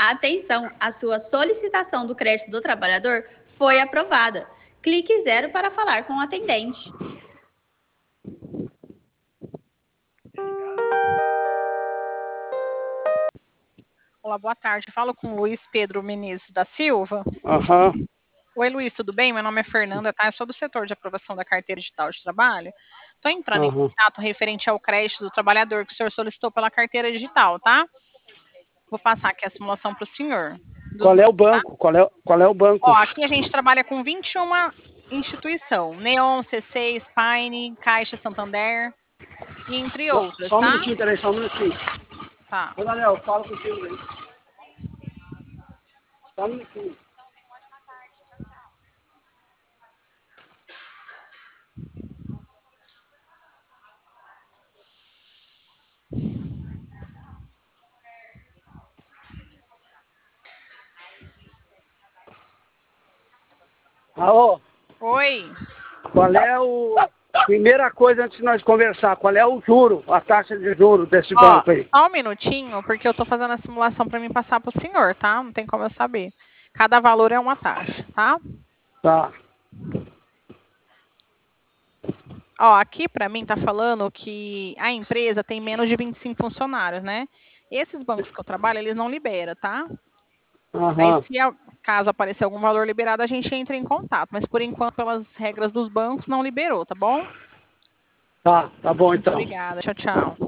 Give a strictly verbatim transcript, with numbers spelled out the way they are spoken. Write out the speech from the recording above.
Atenção, a sua solicitação do crédito do trabalhador foi aprovada. Clique zero para falar com o atendente. Olá, boa tarde. Falo com o Luiz Pedro Menezes da Silva. Aham. Oi, Luiz, tudo bem? Meu nome é Fernanda, tá? Eu sou do setor de aprovação da carteira digital de trabalho. Estou entrando em Aham. contato referente ao crédito do trabalhador que o senhor solicitou pela carteira digital, tá? Vou passar aqui a simulação para o senhor. Dos Qual é o bancos, tá? banco? Qual é, qual é o banco? Ó, aqui a gente trabalha com vinte e uma instituição. Neon, C seis, Pine, Caixa Santander, e entre Só, outras, só um tá? minutinho, peraí, só um minutinho. Tá. Ô, Daniel, fala contigo aí. Só um minutinho. Alô, Oi. qual é o... Primeira coisa antes de nós conversar, qual é o juro, a taxa de juro desse Ó, banco aí? só um minutinho, porque eu tô fazendo a simulação para mim passar pro senhor, tá? Não tem como eu saber. Cada valor é uma taxa, tá? Tá. Ó, aqui para mim tá falando que a empresa tem menos de vinte e cinco funcionários, né? Esses bancos que eu trabalho, eles não liberam, tá? Aí, Aham. se a- caso aparecer algum valor liberado, a gente entra em contato. Mas, por enquanto, pelas regras dos bancos, não liberou, tá bom? Tá, tá bom Muito então. obrigada. Tchau, tchau.